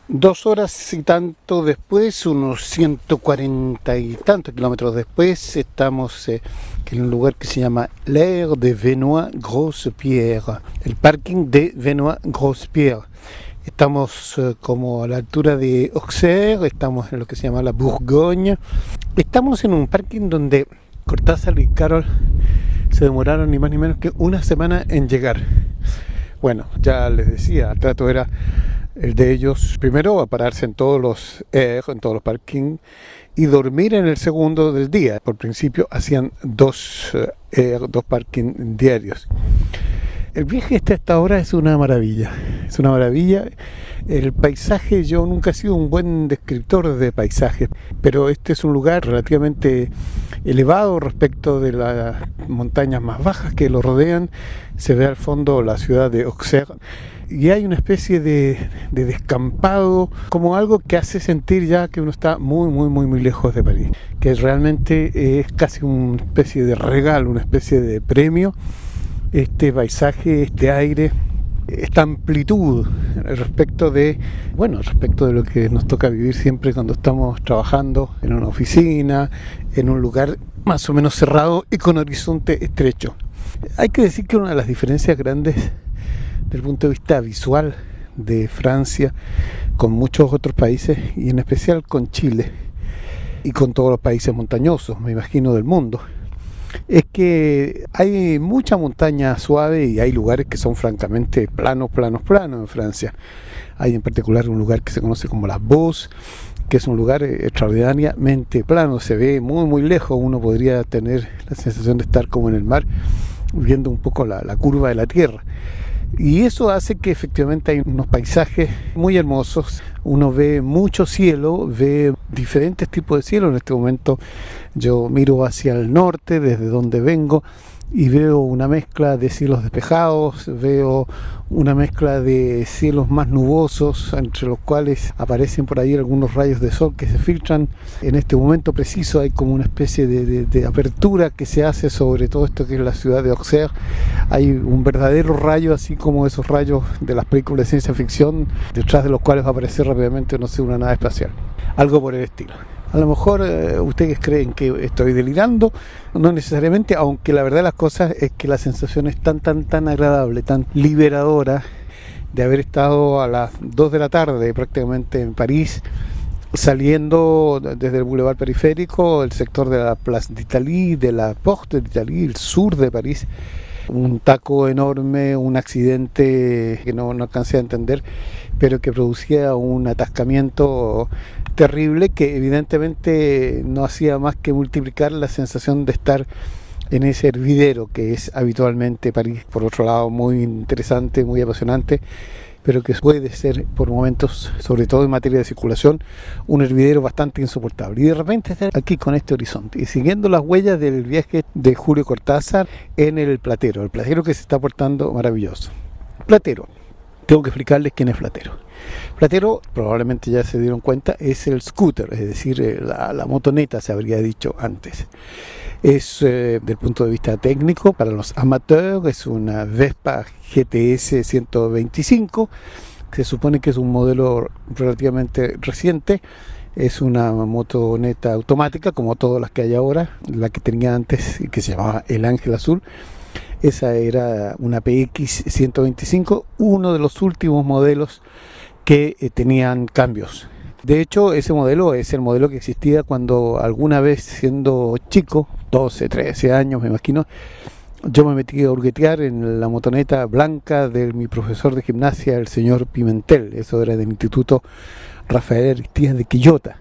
2 horas y tanto después, unos 140 y tantos kilómetros después, estamos en un lugar que se llama l'Aire de Venoy-Grosse-Pierre, el parking de Venoy-Grosse-Pierre. Estamos como a la altura de Auxerre, estamos en lo que se llama la Bourgogne. Estamos en un parking donde Cortázar y Carol se demoraron ni más ni menos que una semana en llegar. Bueno, ya les decía, el trato era el de ellos primero a pararse en todos los en todos los parkings y dormir en el segundo del día. Por principio hacían dos parkings diarios. El viaje hasta ahora es una maravilla, es una maravilla. El paisaje, yo nunca he sido un buen descriptor de paisajes, pero este es un lugar relativamente elevado respecto de las montañas más bajas que lo rodean. Se ve al fondo la ciudad de Auxerre y hay una especie de descampado, como algo que hace sentir ya que uno está muy lejos de París, que realmente es casi una especie de regalo, una especie de premio. Este paisaje, este aire, esta amplitud respecto de lo que nos toca vivir siempre cuando estamos trabajando en una oficina, en un lugar más o menos cerrado y con horizonte estrecho. Hay que decir que una de las diferencias grandes desde el punto de vista visual de Francia con muchos otros países y en especial con Chile y con todos los países montañosos, me imagino, del mundo, es que hay mucha montaña suave y hay lugares que son francamente planos en Francia. Hay en particular un lugar que se conoce como la Beauce, que es un lugar extraordinariamente plano, se ve muy lejos, uno podría tener la sensación de estar como en el mar, viendo un poco la curva de la tierra. Y eso hace que efectivamente hay unos paisajes muy hermosos. Uno ve mucho cielo, ve diferentes tipos de cielo. En este momento yo miro hacia el norte, desde donde vengo, y veo una mezcla de cielos despejados, veo una mezcla de cielos más nubosos, entre los cuales aparecen por ahí algunos rayos de sol que se filtran. En este momento preciso hay como una especie de apertura que se hace sobre todo esto que es la ciudad de Auxerre. Hay un verdadero rayo, así como esos rayos de las películas de ciencia ficción, detrás de los cuales va a aparecer rápidamente, no sé, una nave espacial, algo por el estilo. A lo mejor ustedes creen que estoy delirando, no necesariamente, aunque la verdad de las cosas es que la sensación es tan agradable, tan liberadora de haber estado a las 2 de la tarde prácticamente en París, saliendo desde el Boulevard Periférico, el sector de la Place d'Italie, de la Porte d'Italie, el sur de París. Un taco enorme, un accidente que no alcancé a entender, pero que producía un atascamiento terrible que evidentemente no hacía más que multiplicar la sensación de estar en ese hervidero que es habitualmente París. Por otro lado, muy interesante, muy apasionante, pero que puede ser por momentos, sobre todo en materia de circulación, un hervidero bastante insoportable. Y de repente estar aquí con este horizonte y siguiendo las huellas del viaje de Julio Cortázar en el Platero que se está portando maravilloso. Platero, tengo que explicarles quién es Platero. Platero, probablemente ya se dieron cuenta, es el scooter, es decir, la motoneta se habría dicho antes. Es, del punto de vista técnico, para los amateurs, es una Vespa GTS 125, se supone que es un modelo relativamente reciente, es una motoneta automática, como todas las que hay ahora, la que tenía antes y que se llamaba el Ángel Azul. Esa era una PX 125, uno de los últimos modelos que tenían cambios. De hecho, ese modelo es el modelo que existía cuando alguna vez, siendo chico, 12, 13 años me imagino, yo me metí a hurguetear en la motoneta blanca de mi profesor de gimnasia, el señor Pimentel. Eso era del Instituto Rafael Aristías de Quillota.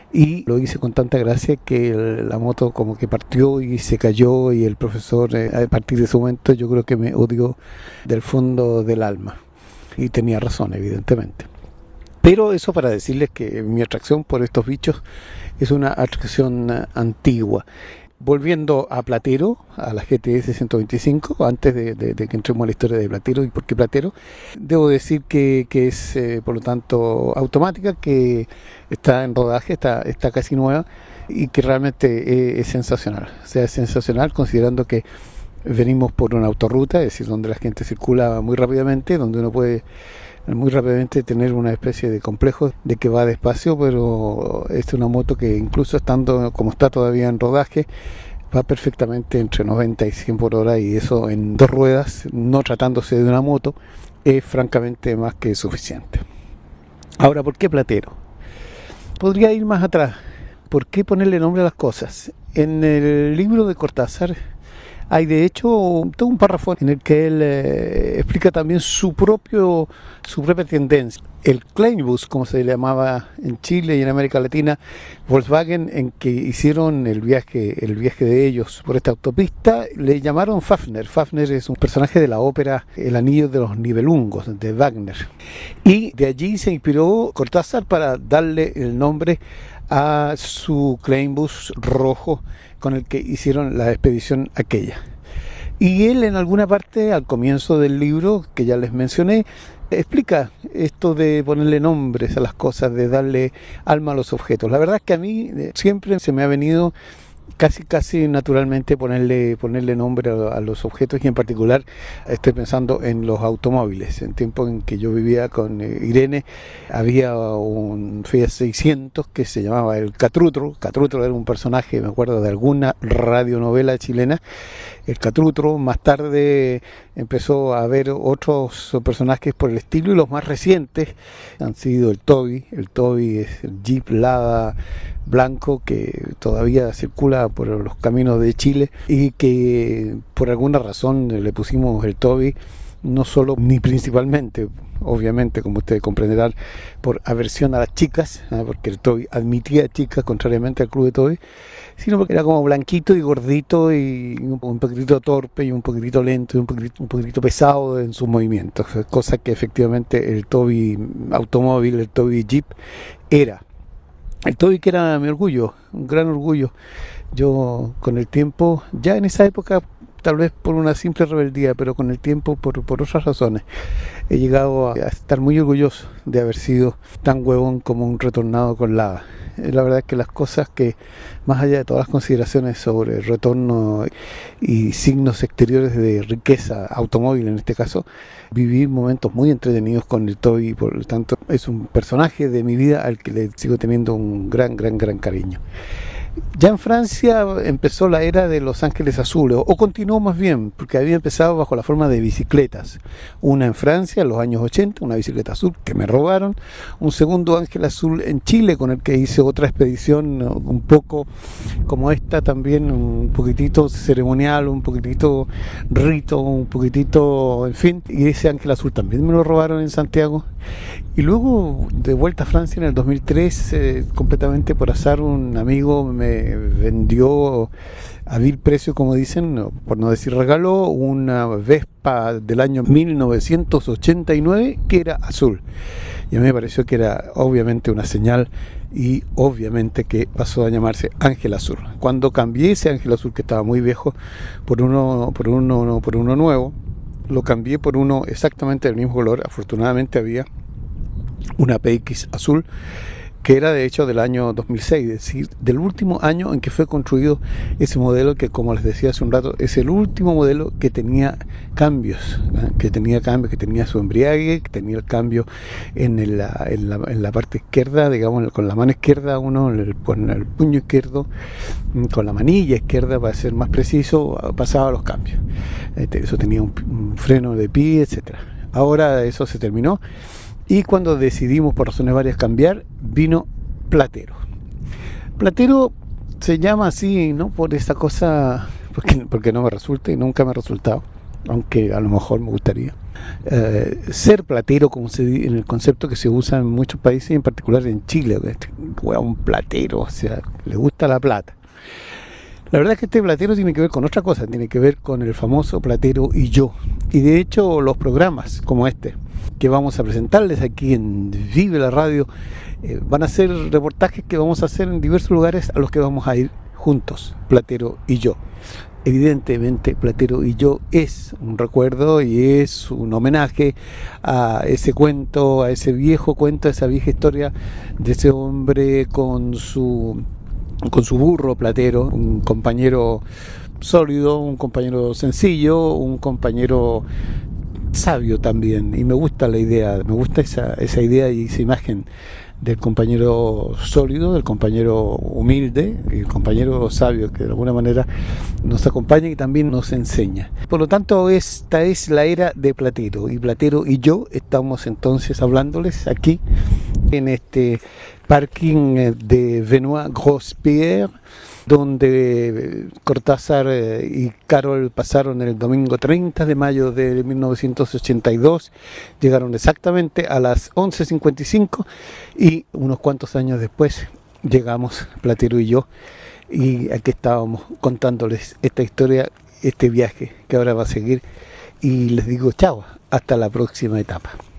Y lo hice con tanta gracia que la moto como que partió y se cayó, y el profesor a partir de ese momento yo creo que me odió del fondo del alma. Y tenía razón, evidentemente. Pero eso para decirles que mi atracción por estos bichos es una atracción antigua. Volviendo a Platero, a la GTS 125, antes de que entremos a la historia de Platero y por qué Platero, debo decir que es, por lo tanto, automática, que está en rodaje, está casi nueva y que realmente es sensacional. O sea, es sensacional considerando que venimos por una autorruta, es decir, donde la gente circula muy rápidamente, donde uno puede muy rápidamente tener una especie de complejo de que va despacio, pero es una moto que incluso estando como está todavía en rodaje, va perfectamente entre 90 y 100 por hora, y eso en dos ruedas, no tratándose de una moto, es francamente más que suficiente. Ahora, ¿por qué Platero? Podría ir más atrás. ¿Por qué ponerle nombre a las cosas? En el libro de Cortázar hay de hecho todo un párrafo en el que él explica también su propia tendencia. El Kleinbus, como se llamaba en Chile y en América Latina, Volkswagen, en que hicieron el viaje de ellos por esta autopista, le llamaron Fafner. Fafner es un personaje de la ópera El Anillo de los Nibelungos, de Wagner. Y de allí se inspiró Cortázar para darle el nombre a su Kleinbus rojo con el que hicieron la expedición aquella. Y él en alguna parte, al comienzo del libro, que ya les mencioné, explica esto de ponerle nombres a las cosas, de darle alma a los objetos. La verdad es que a mí siempre se me ha venido casi naturalmente ponerle nombre a los objetos, y en particular estoy pensando en los automóviles. En tiempo en que yo vivía con Irene, había un Fiat 600 que se llamaba el Catrutro. Catrutro era un personaje, me acuerdo, de alguna radionovela chilena. El Catrutro. Más tarde empezó a haber otros personajes por el estilo, y los más recientes han sido el Toby. El Toby es el Jeep Lada blanco que todavía circula por los caminos de Chile, y que por alguna razón le pusimos el Toby, no solo ni principalmente, obviamente, como ustedes comprenderán, por aversión a las chicas, porque el Toby admitía chicas, contrariamente al club de Toby, sino porque era como blanquito y gordito y un poquitito torpe y un poquitito lento y un poquitito pesado en sus movimientos, cosa que efectivamente el Toby automóvil, el Toby Jeep era. El Toby, que era mi orgullo, un gran orgullo. Yo con el tiempo, ya en esa época, tal vez por una simple rebeldía, pero con el tiempo por otras razones, he llegado a estar muy orgulloso de haber sido tan huevón como un retornado con Lada. La verdad es que las cosas que, más allá de todas las consideraciones sobre retorno y signos exteriores de riqueza automóvil en este caso, viví momentos muy entretenidos con el Toby, y por lo tanto es un personaje de mi vida al que le sigo teniendo un gran cariño. Ya en Francia empezó la era de los Ángeles Azules, o continuó más bien, porque había empezado bajo la forma de bicicletas. Una en Francia en los años 80, una bicicleta azul que me robaron. Un segundo Ángel Azul en Chile, con el que hice otra expedición un poco como esta también, un poquitito ceremonial, un poquitito rito, un poquitito, en fin. Y ese Ángel Azul también me lo robaron en Santiago. Y luego, de vuelta a Francia en el 2003, completamente por azar, un amigo me vendió a vil precio, como dicen, por no decir regaló, una Vespa del año 1989 que era azul. Y a mí me pareció que era obviamente una señal, y obviamente que pasó a llamarse Ángel Azul. Cuando cambié ese Ángel Azul, que estaba muy viejo, por uno nuevo, lo cambié por uno exactamente del mismo color. Afortunadamente había una PX azul, que era de hecho del año 2006, es decir, del último año en que fue construido ese modelo, que, como les decía hace un rato, es el último modelo que tenía cambios, que tenía su embriague, que tenía el cambio en la parte izquierda, digamos, con la mano izquierda uno, con el puño izquierdo, con la manilla izquierda, para ser más preciso, pasaba los cambios. Eso tenía un freno de pie, etcétera. Ahora eso se terminó, y cuando decidimos por razones varias cambiar, vino Platero. Platero se llama así, ¿no? Por esta cosa, porque no me resulta y nunca me ha resultado, aunque a lo mejor me gustaría. Ser platero, como en el concepto que se usa en muchos países, y en particular en Chile, un platero, o sea, le gusta la plata. La verdad es que este platero tiene que ver con otra cosa, tiene que ver con el famoso Platero y yo. Y de hecho los programas como este, que vamos a presentarles aquí en Vive la Radio, van a ser reportajes que vamos a hacer en diversos lugares a los que vamos a ir juntos, Platero y yo. Evidentemente Platero y yo es un recuerdo y es un homenaje a ese cuento, a ese viejo cuento, a esa vieja historia de ese hombre con su burro Platero, un compañero sólido, un compañero sencillo, un compañero sabio también, y me gusta la idea, me gusta esa idea y esa imagen del compañero sólido, del compañero humilde, y el compañero sabio que de alguna manera nos acompaña y también nos enseña. Por lo tanto, esta es la era de Platero, y Platero y yo estamos entonces hablándoles aquí en este parking de Venoy-Grosse-Pierre, donde Cortázar y Carol pasaron el domingo 30 de mayo de 1982, llegaron exactamente a las 11:55 y unos cuantos años después llegamos, Platero y yo, y aquí estábamos contándoles esta historia, este viaje que ahora va a seguir, y les digo chao, hasta la próxima etapa.